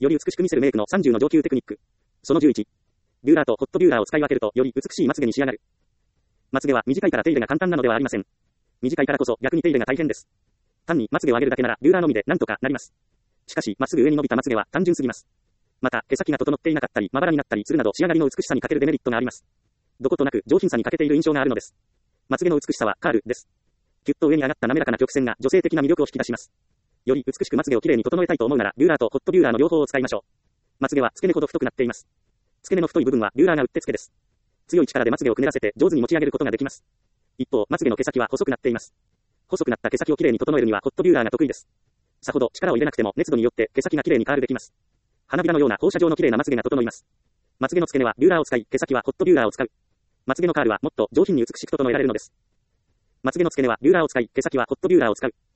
より美しく見せるメイクの30の上級テクニック。その11。ビューラーとホットビューラーを使い分けるとより美しいまつげに仕上がる。まつげは短いから手入れが簡単なのではありません。短いからこそ逆に手入れが大変です。単にまつげを上げるだけならビューラーのみでなんとかなります。しかし、まっすぐ上に伸びたまつげは単純すぎます。また、毛先が整っていなかったり、まばらになったりするなど仕上がりの美しさに欠けるデメリットがあります。どことなく上品さに欠けている印象があるのです。まつげの美しさはカールです。キュッと上に上がった滑らかな曲線が女性的な魅力を引き出します。より美しくまつげをきれいに整えたいと思うなら、ビューラーとホットビューラーの両方を使いましょう。まつげは付け根ほど太くなっています。付け根の太い部分はビューラーがうってつけです。強い力でまつげをくねらせて上手に持ち上げることができます。一方、まつげの毛先は細くなっています。細くなった毛先をきれいに整えるにはホットビューラーが得意です。さほど力を入れなくても熱度によって毛先がきれいに変わるできます。花びらのような放射状のきれいなまつげが整います。まつげの付け根はビューラーを使い、毛先はホットビューラーを使う。まつげのカールはもっと上品に美しく整えられるのです。まつげの付け根はビューラーを使い、毛先はホットビューラーを使う。